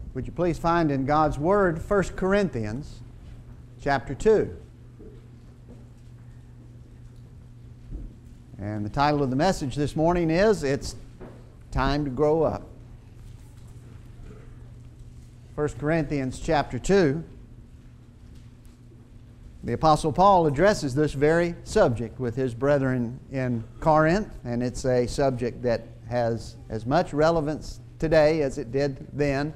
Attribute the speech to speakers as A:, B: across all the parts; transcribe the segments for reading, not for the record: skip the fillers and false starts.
A: Would you please find in God's Word 1 Corinthians chapter 2. And the title of the message this morning is, It's Time to Grow Up. 1 Corinthians chapter 2. The Apostle Paul addresses this very subject with his brethren in Corinth, and it's a subject that has as much relevance today as it did then.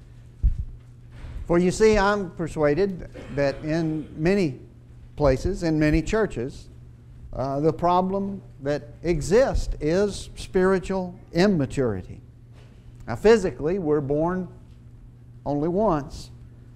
A: For you see, I'm persuaded that in many places, in many churches, the problem that exists is spiritual immaturity. Now, physically, we're born only once,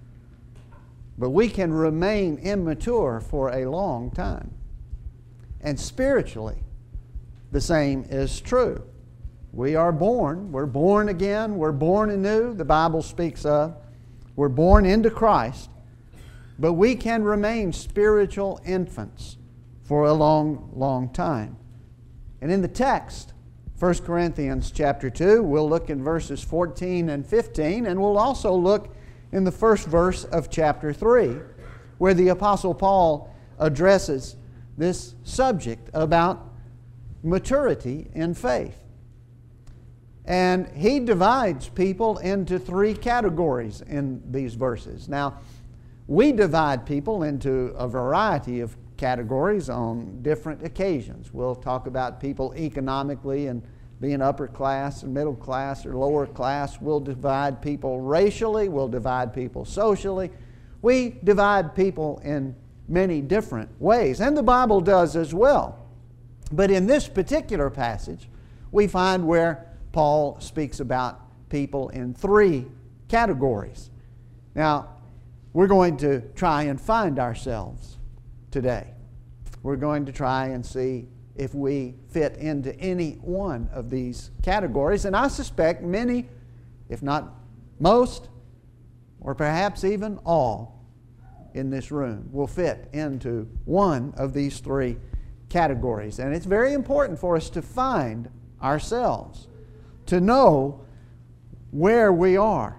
A: but we can remain immature for a long time. And spiritually, the same is true. We're born again, we're born anew, the Bible speaks of. We're born into Christ, but we can remain spiritual infants for a long, long time. And in the text, 1 Corinthians chapter 2, we'll look in verses 14 and 15, and we'll also look in the first verse of chapter 3, where the Apostle Paul addresses this subject about maturity in faith. And he divides people into three categories in these verses. Now, we divide people into a variety of categories on different occasions. We'll talk about people economically and being upper class and middle class or lower class. We'll divide people racially. We'll divide people socially. We divide people in many different ways, and the Bible does as well. But in this particular passage, we find where Paul speaks about people in three categories. Now, we're going to try and find ourselves today. We're going to try and see if we fit into any one of these categories. And I suspect many, if not most, or perhaps even all in this room will fit into one of these three categories. And it's very important for us to find ourselves, to know where we are.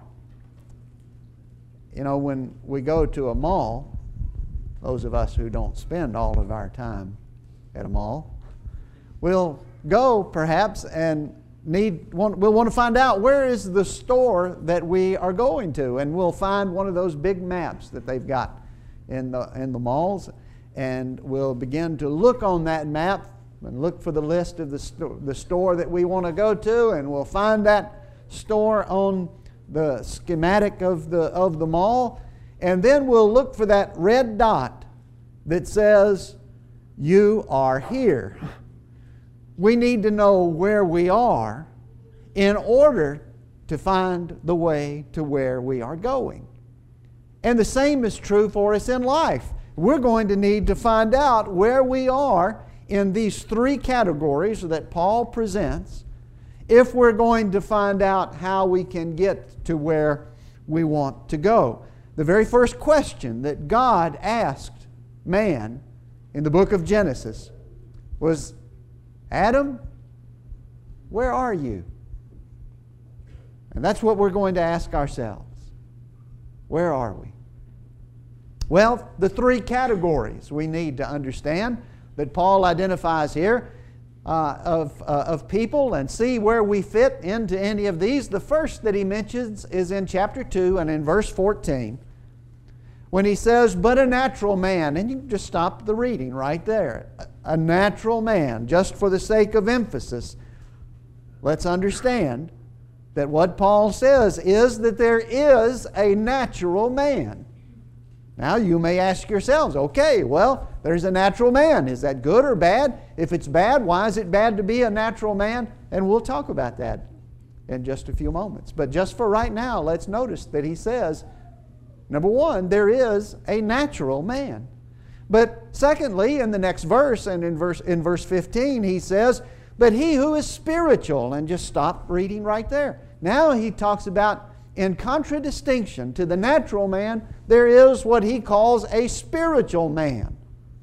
A: You know, when we go to a mall, those of us who don't spend all of our time at a mall, we'll go perhaps and we'll want to find out where is the store that we are going to, and we'll find one of those big maps that they've got in the malls, and we'll begin to look on that map and look for the list of the store that we want to go to, and we'll find that store on the schematic of the mall, and then we'll look for that red dot that says, "You are here." We need to know where we are in order to find the way to where we are going. And the same is true for us in life. We're going to need to find out where we are in these three categories that Paul presents if we're going to find out how we can get to where we want to go. The very first question that God asked man in the book of Genesis was, "Adam, where are you?" And that's what we're going to ask ourselves. Where are we? Well, the three categories we need to understand that Paul identifies here of people, and see where we fit into any of these. The first that he mentions is in chapter 2 and in verse 14, when he says, "But a natural man," and you can just stop the reading right there. A natural man, just for the sake of emphasis. Let's understand that what Paul says is that there is a natural man. Now you may ask yourselves, okay, well, there's a natural man. Is that good or bad? If it's bad, why is it bad to be a natural man? And we'll talk about that in just a few moments. But just for right now, let's notice that he says, number one, there is a natural man. But secondly, in the next verse, and in verse 15, he says, "But he who is spiritual," and just stop reading right there. Now he talks about, in contradistinction to the natural man, there is what he calls a spiritual man.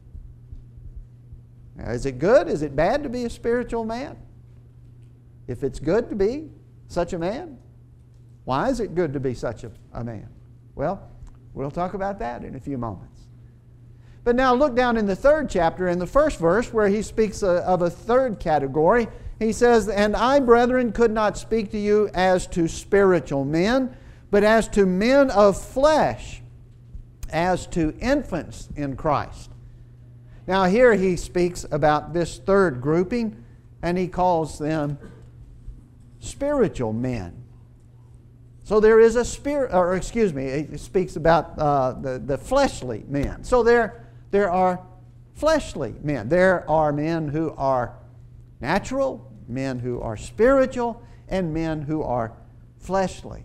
A: Now, is it good? Is it bad to be a spiritual man? If it's good to be such a man, Why is it good to be such a man? Well, we'll talk about that in a few moments. But now look down in the 3rd chapter, in the 1st verse, where he speaks of a third category. He says, "And I, brethren, could not speak to you as to spiritual men, but as to men of flesh, as to infants in Christ." Now here he speaks about this third grouping, and he calls them spiritual men. So there is a spirit, or excuse me, he speaks about the fleshly men. So there are fleshly men. There are men who are natural, men who are spiritual, and men who are fleshly.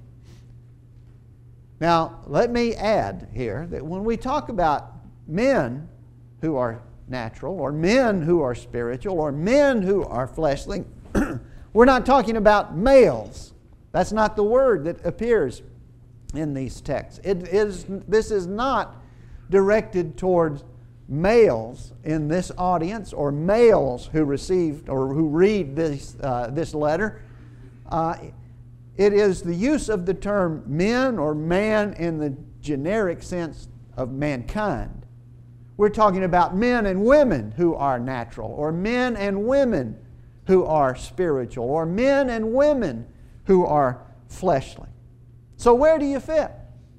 A: Now, let me add here that when we talk about men who are natural, or men who are spiritual, or men who are fleshly, we're not talking about males. That's not the word that appears in these texts. This is not directed towards males in this audience, or males who received or who read this letter. It is the use of the term men or man in the generic sense of mankind. We're talking about men and women who are natural, or men and women who are spiritual, or men and women who are fleshly. So where do you fit?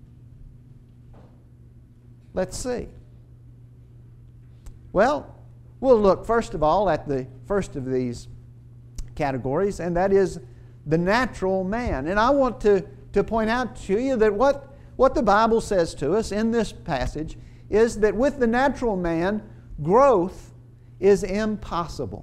A: Let's see. Well, we'll look first of all at the first of these categories, and that is the natural man. And I want to point out to you that what the Bible says to us in this passage is that with the natural man, growth is impossible.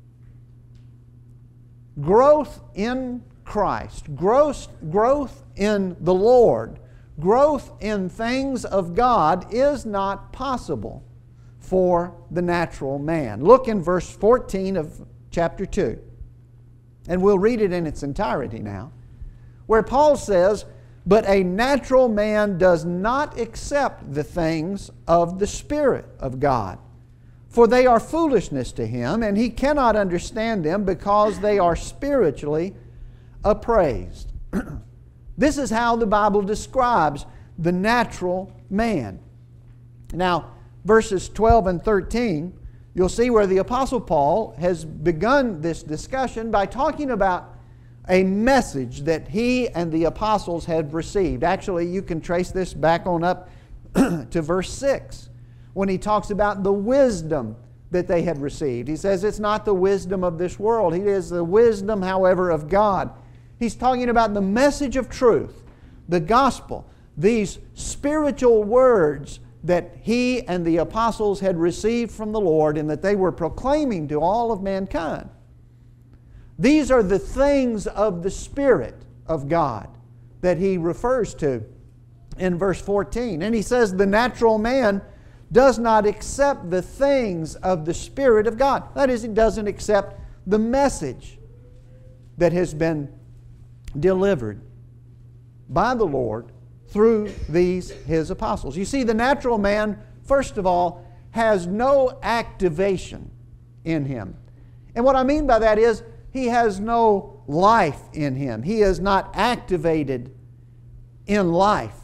A: Growth in Christ, growth in the Lord, growth in things of God is not possible for the natural man. Look in verse 14 of chapter 2. And we'll read it in its entirety now, where Paul says, "But a natural man does not accept the things of the Spirit of God, for they are foolishness to him, and he cannot understand them because they are spiritually appraised." This is how the Bible describes the natural man. Now, verses 12 and 13, you'll see where the Apostle Paul has begun this discussion by talking about a message that he and the apostles had received. Actually, you can trace this back on up to verse 6, when he talks about the wisdom that they had received. He says it's not the wisdom of this world. It is the wisdom, however, of God. He's talking about the message of truth, the gospel, these spiritual words that he and the apostles had received from the Lord and that they were proclaiming to all of mankind. These are the things of the Spirit of God that he refers to in verse 14. And he says the natural man does not accept the things of the Spirit of God. That is, he doesn't accept the message that has been delivered by the Lord through these his apostles. You see, the natural man, first of all, has no activation in him. And what I mean by that is he has no life in him. He is not activated in life.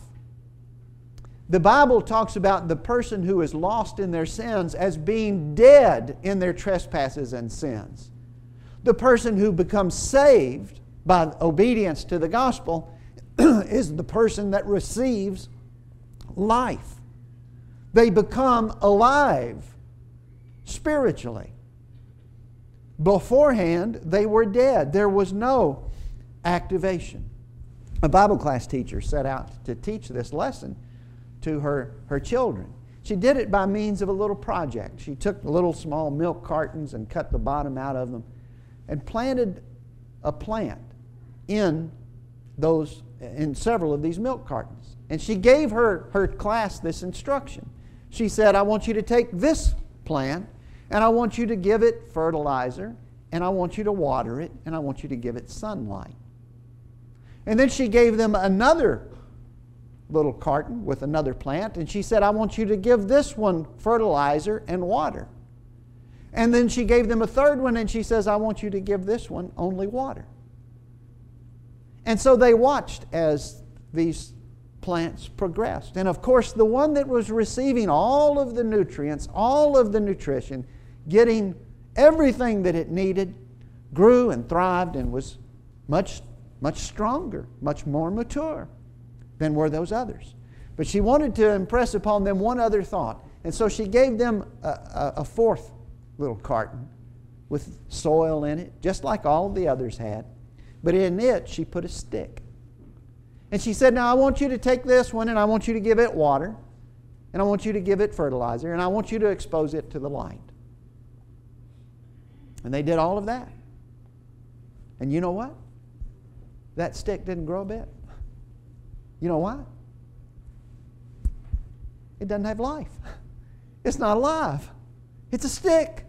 A: The Bible talks about the person who is lost in their sins as being dead in their trespasses and sins. The person who becomes saved by obedience to the gospel is the person that receives life. They become alive spiritually. Beforehand, they were dead. There was no activation. A Bible class teacher set out to teach this lesson to her children. She did it by means of a little project. She took little small milk cartons and cut the bottom out of them and planted a plant in several of these milk cartons. And she gave her class this instruction. She said, I want you to take this plant and I want you to give it fertilizer and I want you to water it and I want you to give it sunlight. And then she gave them another little carton with another plant and she said, I want you to give this one fertilizer and water. And then she gave them a third one and she says, I want you to give this one only water. And so they watched as these plants progressed. And of course, the one that was receiving all of the nutrients, all of the nutrition, getting everything that it needed, grew and thrived and was much stronger, much more mature than were those others. But she wanted to impress upon them one other thought. And so she gave them a fourth little carton with soil in it, just like all the others had. But in it, she put a stick. And she said, now I want you to take this one and I want you to give it water. And I want you to give it fertilizer. And I want you to expose it to the light. And they did all of that. And you know what? That stick didn't grow a bit. You know why? It doesn't have life. It's not alive. It's a stick.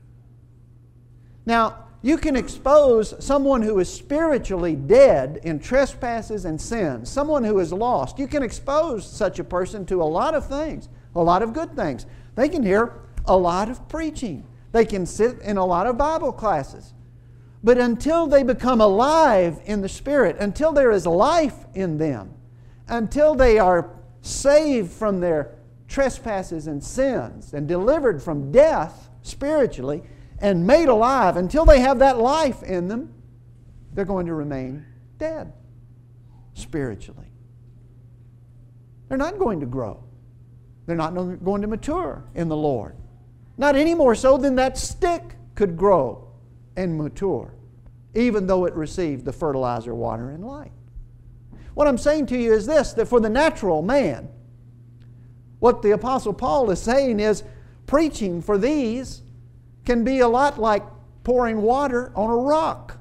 A: Now, you can expose someone who is spiritually dead in trespasses and sins, someone who is lost. You can expose such a person to a lot of things, a lot of good things. They can hear a lot of preaching. They can sit in a lot of Bible classes. But until they become alive in the Spirit, until there is life in them, until they are saved from their trespasses and sins and delivered from death spiritually and made alive, until they have that life in them, they're going to remain dead spiritually. They're not going to grow. They're not going to mature in the Lord. Not any more so than that stick could grow and mature, even though it received the fertilizer, water, and light. What I'm saying to you is this, that for the natural man, what the Apostle Paul is saying is preaching for these can be a lot like pouring water on a rock.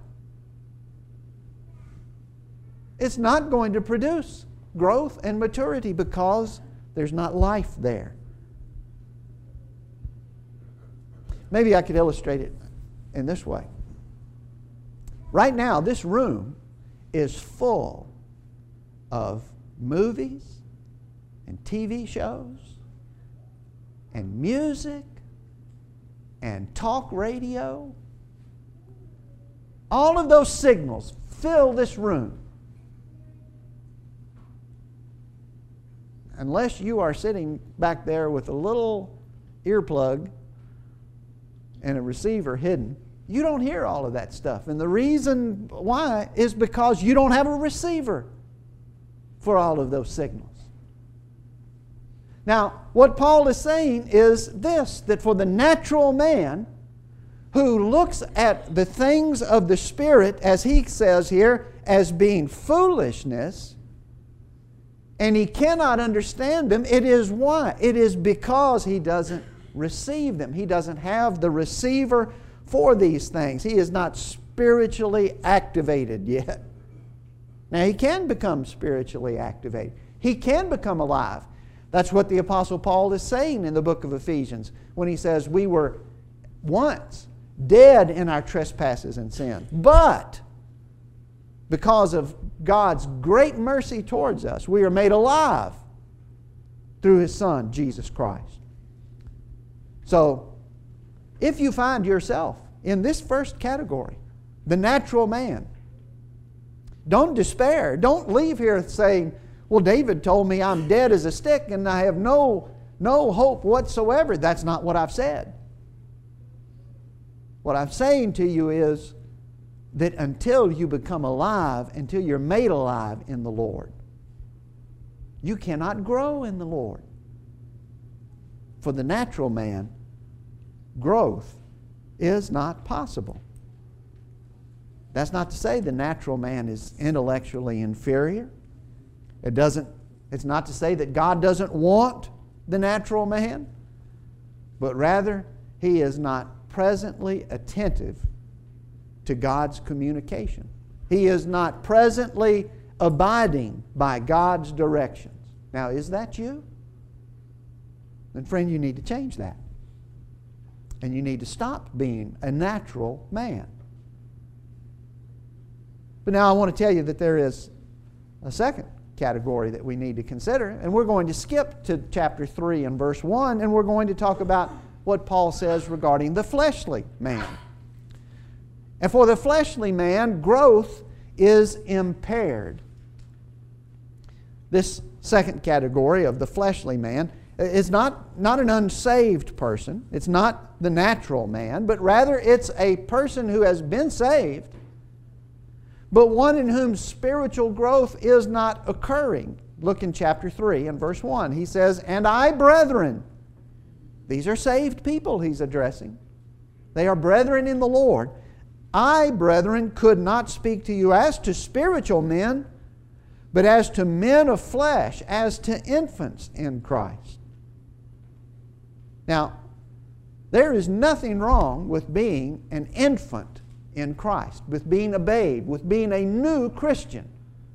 A: It's not going to produce growth and maturity because there's not life there. Maybe I could illustrate it in this way. Right now, this room is full of movies and TV shows and music and talk radio. All of those signals fill this room. Unless you are sitting back there with a little earplug and a receiver hidden, you don't hear all of that stuff. And the reason why is because you don't have a receiver for all of those signals. Now, what Paul is saying is this, that for the natural man who looks at the things of the Spirit, as he says here, as being foolishness, and he cannot understand them, it is why? It is because he doesn't receive them. He doesn't have the receiver for these things. He is not spiritually activated yet. Now, he can become spiritually activated. He can become alive. That's what the Apostle Paul is saying in the book of Ephesians when he says we were once dead in our trespasses and sins. But because of God's great mercy towards us, we are made alive through His Son, Jesus Christ. So, if you find yourself in this first category, the natural man, don't despair. Don't leave here saying, well, David told me I'm dead as a stick and I have no hope whatsoever. That's not what I've said. What I'm saying to you is that until you become alive, until you're made alive in the Lord, you cannot grow in the Lord. For the natural man, growth is not possible. That's not to say the natural man is intellectually inferior. It's not to say that God doesn't want the natural man, but rather he is not presently attentive to God's communication. He is not presently abiding by God's directions. Now, is that you? Then, friend, you need to change that. And you need to stop being a natural man. But now I want to tell you that there is a second category that we need to consider, and we're going to skip to chapter 3 and verse 1, and we're going to talk about what Paul says regarding the fleshly man. And for the fleshly man, growth is impaired. This second category of the fleshly man is not an unsaved person. It's not the natural man, but rather it's a person who has been saved, but one in whom spiritual growth is not occurring. Look in chapter 3 and verse 1. He says, "And I, brethren," these are saved people he's addressing. They are brethren in the Lord. "I, brethren, could not speak to you as to spiritual men, but as to men of flesh, as to infants in Christ." Now, there is nothing wrong with being an infant in Christ, with being a babe, with being a new Christian.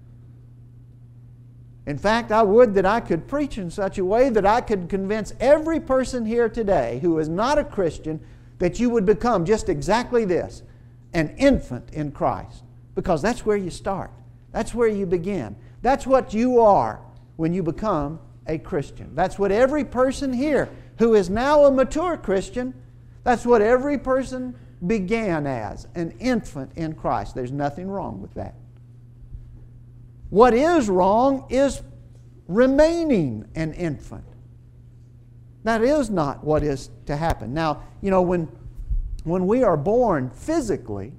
A: In fact, I would that I could preach in such a way that I could convince every person here today who is not a Christian that you would become just exactly this, an infant in Christ. Because that's where you start. That's where you begin. That's what you are when you become a Christian. That's what every person here who is now a mature Christian, that's what every person began as, an infant in Christ. There's nothing wrong with that. What is wrong is remaining an infant. That is not what is to happen. Now, you know, when we are born physically,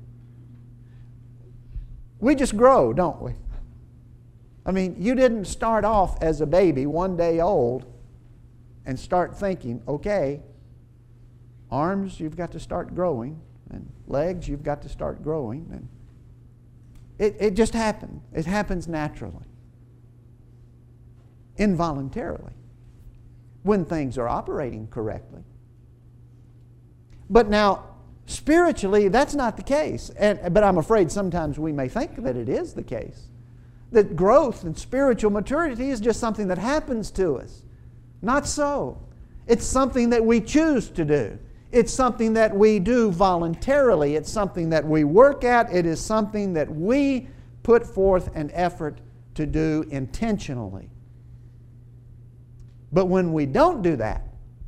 A: we just grow, don't we? I mean, you didn't start off as a baby 1 day old and start thinking, okay, arms, you've got to start growing, and legs, you've got to start growing. And it just happened. It happens naturally, involuntarily, when things are operating correctly. But now, spiritually, that's not the case. But I'm afraid sometimes we may think that it is the case. That growth and spiritual maturity is just something that happens to us. Not so. It's something that we choose to do. It's something that we do voluntarily. It's something that we work at. It is something that we put forth an effort to do intentionally. But when we don't do that,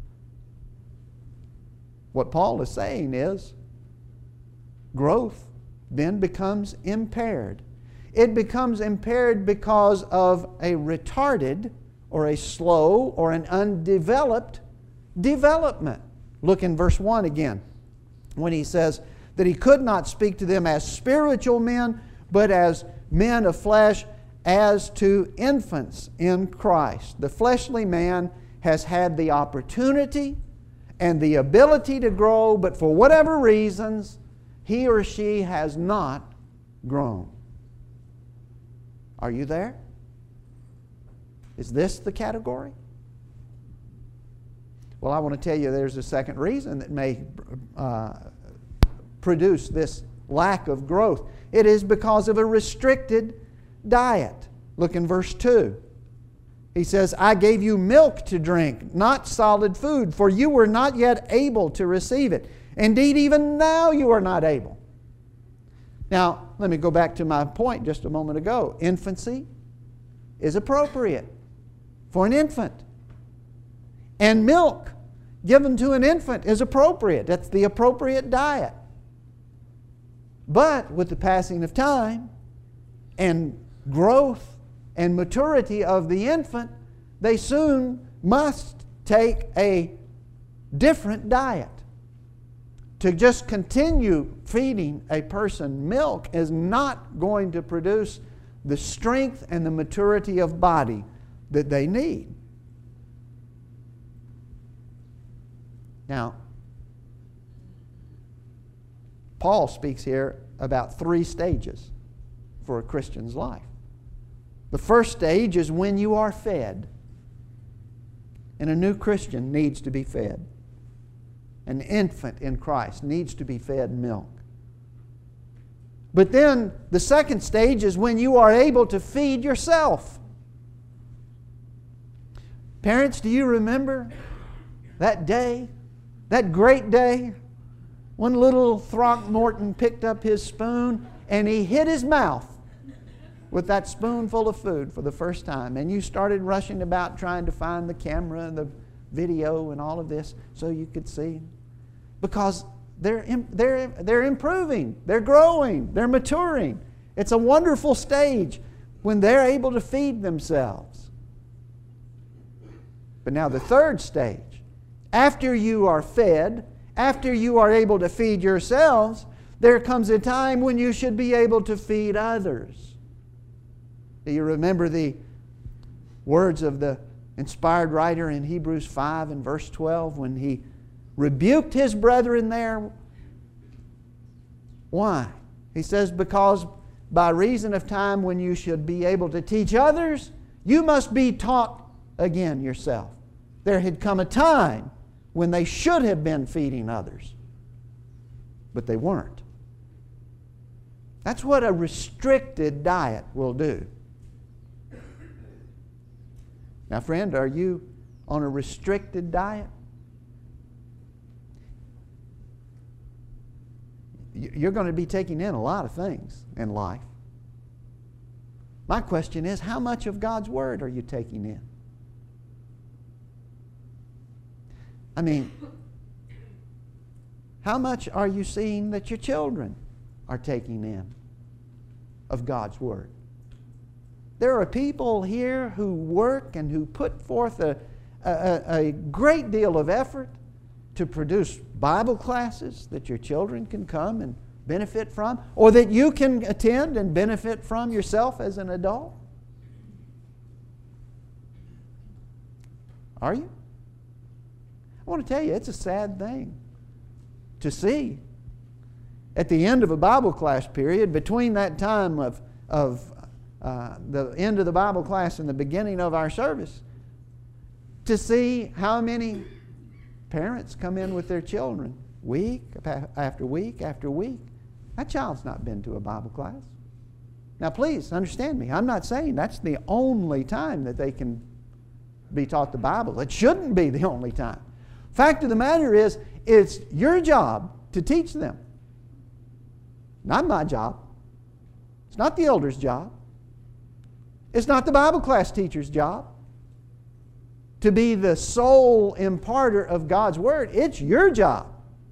A: what Paul is saying is growth then becomes impaired. It becomes impaired because of a retarded or a slow or an undeveloped development. Look in verse 1 again, when he says that he could not speak to them as spiritual men, but as men of flesh, as to infants in Christ. The fleshly man has had the opportunity and the ability to grow, but for whatever reasons, he or she has not grown. Are you there? Is this the category? Well, I want to tell you there's a second reason that may produce this lack of growth. It is because of a restricted diet. Look in verse 2. He says, "I gave you milk to drink, not solid food, for you were not yet able to receive it. Indeed, even now you are not able." Now, let me go back to my point just a moment ago. Infancy is appropriate for an infant. And milk given to an infant is appropriate. That's the appropriate diet. But with the passing of time and growth and maturity of the infant, they soon must take a different diet. To just continue feeding a person milk is not going to produce the strength and the maturity of body that they need. Now, Paul speaks here about 3 stages for a Christian's life. The first stage is when you are fed. And a new Christian needs to be fed. An infant in Christ needs to be fed milk. But then the second stage is when you are able to feed yourself. Parents, do you remember that day? That great day when little Throckmorton picked up his spoon and he hit his mouth with that spoonful of food for the first time, and you started rushing about trying to find the camera and the video and all of this so you could see. Because they're improving, they're growing, they're maturing. It's a wonderful stage when they're able to feed themselves. But now the third stage, after you are fed, after you are able to feed yourselves, there comes a time when you should be able to feed others. Do you remember the words of the inspired writer in Hebrews 5 and verse 12 when he rebuked his brethren there? Why? He says, because by reason of time when you should be able to teach others, you must be taught again yourself. There had come a time when they should have been feeding others, but they weren't. That's what a restricted diet will do. Now, friend, are you on a restricted diet? You're going to be taking in a lot of things in life. My question is, how much of God's Word are you taking in? I mean, how much are you seeing that your children are taking in of God's Word? There are people here who work and who put forth a great deal of effort to produce Bible classes that your children can come and benefit from, or that you can attend and benefit from yourself as an adult. Are you? I want to tell you, it's a sad thing to see at the end of a Bible class period, between that time of the end of the Bible class and the beginning of our service, to see how many parents come in with their children week after week after week. That child's not been to a Bible class. Now please understand me. I'm not saying that's the only time that they can be taught the Bible. It shouldn't be the only time. Fact of the matter is, it's your job to teach them. Not my job. It's not the elder's job. It's not the Bible class teacher's job to be the sole imparter of God's Word. It's your job.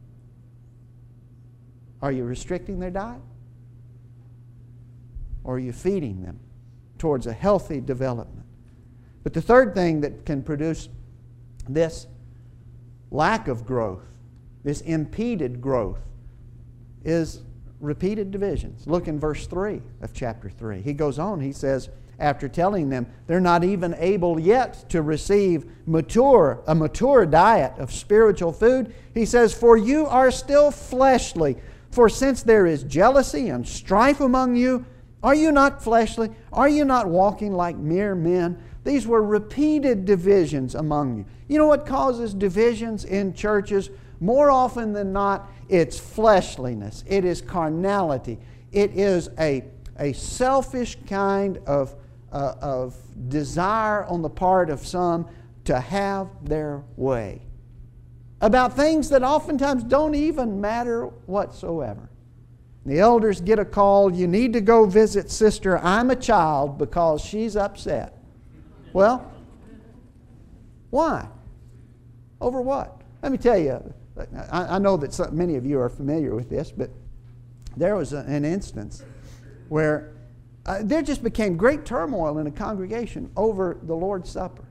A: Are you restricting their diet? Or are you feeding them towards a healthy development? But the third thing that can produce this lack of growth, this impeded growth, is repeated divisions. Look in verse 3 of chapter 3. He goes on, he says, after telling them they're not even able yet to receive a mature diet of spiritual food, he says, for you are still fleshly. For since there is jealousy and strife among you, are you not fleshly? Are you not walking like mere men? These were repeated divisions among you. You know what causes divisions in churches? More often than not, it's fleshliness. It is carnality. It is a selfish kind of desire on the part of some to have their way about things that oftentimes don't even matter whatsoever. The elders get a call, you need to go visit Sister I'm a Child because she's upset. Well, why? Over what? Let me tell you, I know that many of you are familiar with this, but there was an instance where there just became great turmoil in a congregation over the Lord's Supper.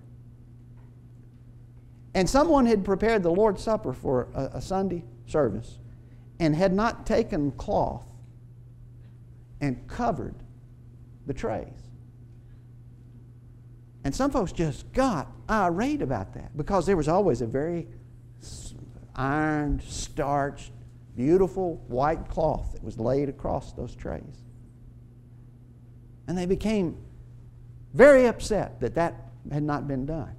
A: And someone had prepared the Lord's Supper for a Sunday service and had not taken cloth and covered the trays. And some folks just got irate about that because there was always a very ironed, starched, beautiful white cloth that was laid across those trays. And they became very upset that that had not been done.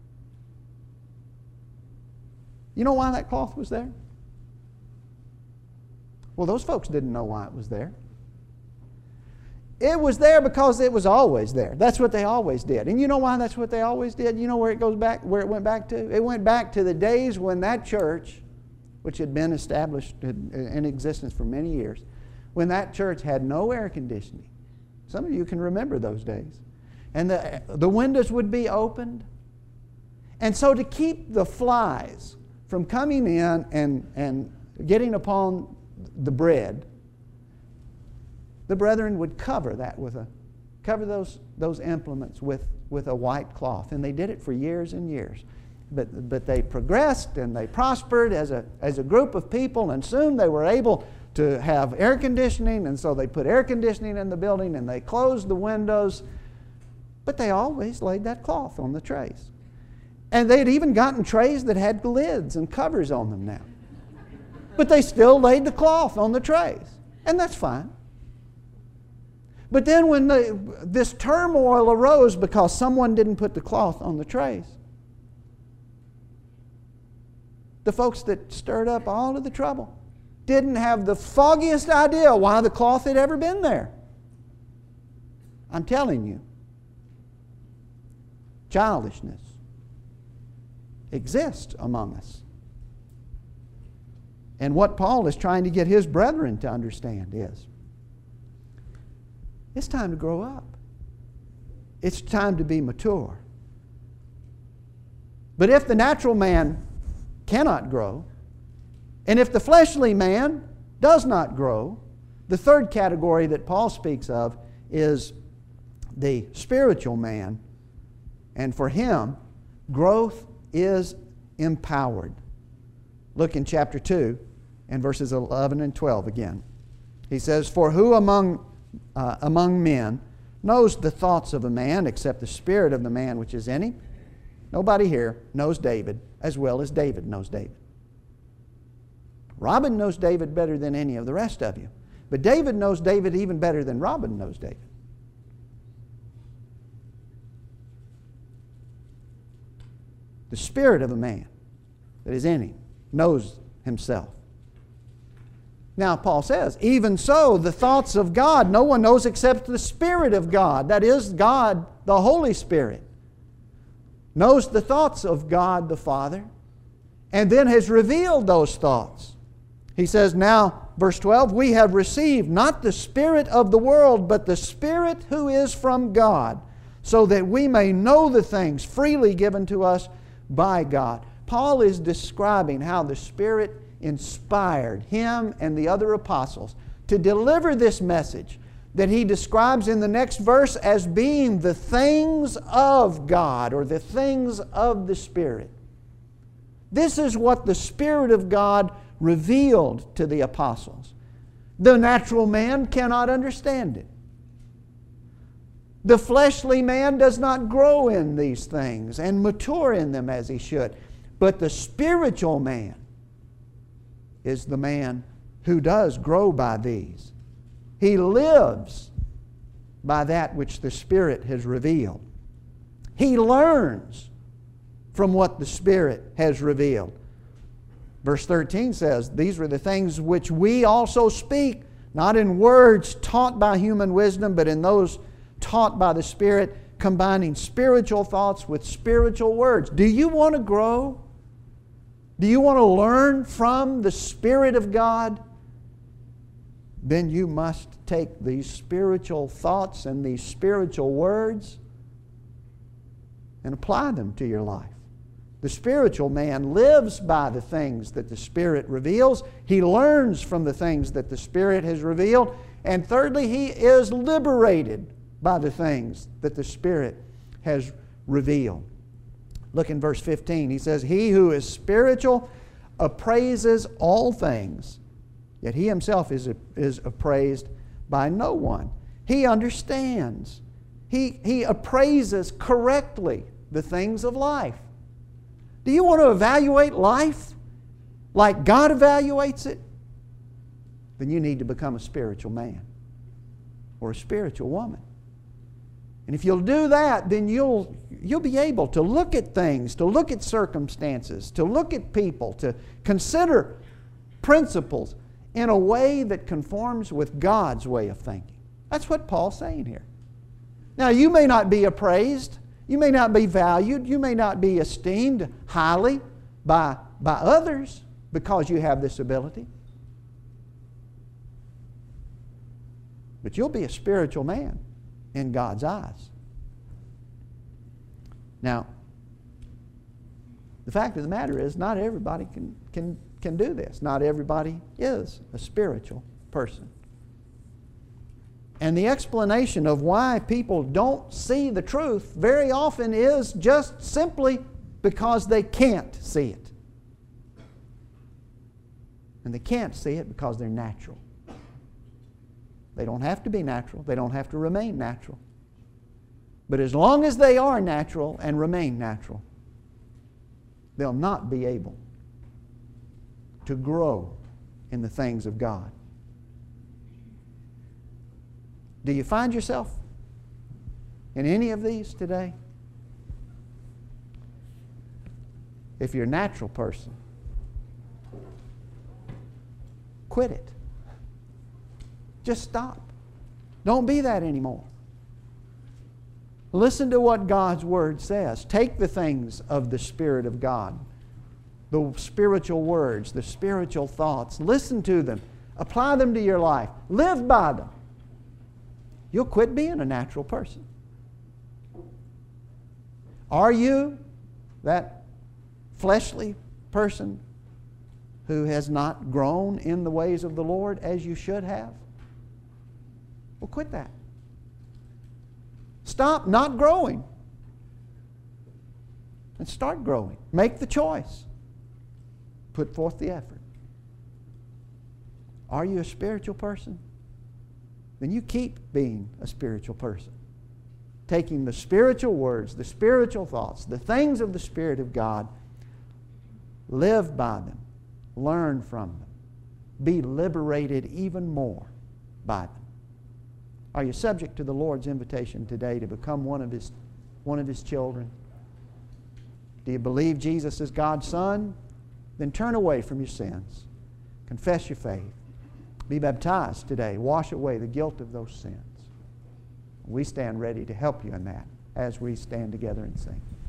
A: You know why that cloth was there? Well, those folks didn't know why it was there. It was there because it was always there. That's what they always did. And you know why that's what they always did? You know where it goes back, where it went back to? It went back to the days when that church, which had been established in existence for many years, when that church had no air conditioning. Some of you can remember those days. And the windows would be opened. And so to keep the flies from coming in and getting upon the bread the brethren would cover those implements with a white cloth. And they did it for years and years. But they progressed and they prospered as a group of people, and soon they were able to have air conditioning, and so they put air conditioning in the building and they closed the windows. But they always laid that cloth on the trays. And they had even gotten trays that had lids and covers on them now. But they still laid the cloth on the trays. And that's fine. But then when this turmoil arose because someone didn't put the cloth on the trays, the folks that stirred up all of the trouble didn't have the foggiest idea why the cloth had ever been there. I'm telling you, childishness exists among us. And what Paul is trying to get his brethren to understand is, it's time to grow up. It's time to be mature. But if the natural man cannot grow, and if the fleshly man does not grow, the third category that Paul speaks of is the spiritual man. And for him, growth is empowered. Look in chapter 2 and verses 11 and 12 again. He says, "For who among men knows the thoughts of a man except the spirit of the man which is in him?" Nobody here knows David as well as David knows David. Robin knows David better than any of the rest of you. But David knows David even better than Robin knows David. The spirit of a man that is in him knows himself. Now, Paul says, even so, the thoughts of God, no one knows except the Spirit of God. That is, God, the Holy Spirit, knows the thoughts of God the Father, and then has revealed those thoughts. He says, now, verse 12, we have received not the spirit of the world, but the Spirit who is from God, so that we may know the things freely given to us by God. Paul is describing how the Spirit inspired him and the other apostles to deliver this message that he describes in the next verse as being the things of God, or the things of the Spirit. This is what the Spirit of God revealed to the apostles. The natural man cannot understand it. The fleshly man does not grow in these things and mature in them as he should. But the spiritual man is the man who does grow by these. He lives by that which the Spirit has revealed. He learns from what the Spirit has revealed. Verse 13 says, these are the things which we also speak, not in words taught by human wisdom, but in those taught by the Spirit, combining spiritual thoughts with spiritual words. Do you want to grow? Do you want to learn from the Spirit of God? Then you must take these spiritual thoughts and these spiritual words and apply them to your life. The spiritual man lives by the things that the Spirit reveals. He learns from the things that the Spirit has revealed. And thirdly, he is liberated by the things that the Spirit has revealed. Look in verse 15. He says, he who is spiritual appraises all things, yet he himself is appraised by no one. He understands. He appraises correctly the things of life. Do you want to evaluate life like God evaluates it? Then you need to become a spiritual man or a spiritual woman. And if you'll do that, then you'll be able to look at things, to look at circumstances, to look at people, to consider principles in a way that conforms with God's way of thinking. That's what Paul's saying here. Now, you may not be appraised, you may not be valued, you may not be esteemed highly by others because you have this ability. But you'll be a spiritual man in God's eyes. Now, the fact of the matter is, not everybody can do this. Not everybody is a spiritual person. And the explanation of why people don't see the truth very often is just simply because they can't see it. And they can't see it because they're natural. They don't have to be natural. They don't have to remain natural. But as long as they are natural and remain natural, they'll not be able to grow in the things of God. Do you find yourself in any of these today? If you're a natural person, quit it. Just stop. Don't be that anymore. Listen to what God's Word says. Take the things of the Spirit of God, the spiritual words, the spiritual thoughts. Listen to them. Apply them to your life. Live by them. You'll quit being a natural person. Are you that fleshly person who has not grown in the ways of the Lord as you should have? Well, quit that. Stop not growing and start growing. Make the choice. Put forth the effort. Are you a spiritual person? Then you keep being a spiritual person. Taking the spiritual words, the spiritual thoughts, the things of the Spirit of God, live by them, learn from them, be liberated even more by them. Are you subject to the Lord's invitation today to become one of His children? Do you believe Jesus is God's Son? Then turn away from your sins. Confess your faith. Be baptized today. Wash away the guilt of those sins. We stand ready to help you in that as we stand together and sing.